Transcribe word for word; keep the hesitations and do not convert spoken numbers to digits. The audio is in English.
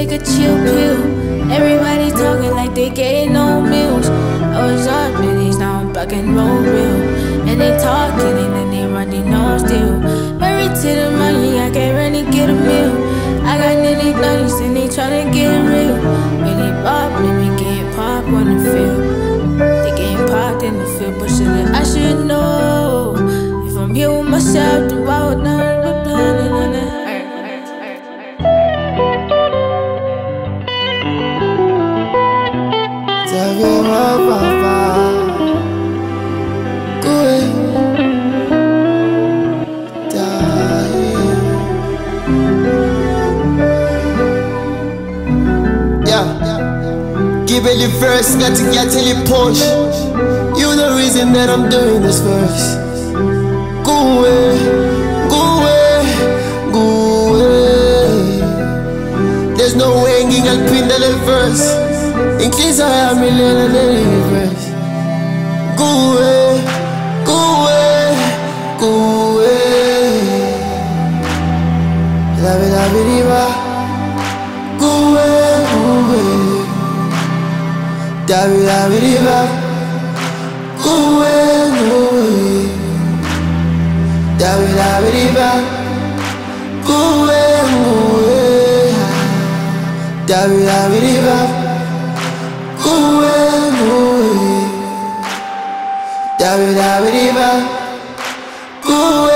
take a chill pill. Everybody talking like they getting no meals. I was up minutes, now I'm back and roll real. And they talking and then they running no still. Married to the money, I can't really get a meal. I got nearly thirties and they tryna get it real. Really pop, let me get pop on the field. They getting popped in the field, but shit, I should know. If I'm here with myself, then why would I look down on that? Give it the verse, got to get till it push. You the reason that I'm doing this verse. Go away, go away, go away. There's no way hanging al pin del verse. In case I am a little verse. Go away, go away, go away. La vida viva. Go away, go away. Da vida viva. Go away, go away. Da vida viva. Go away, go away. Da vida viva. Go away, go away. Da vida viva. Go away.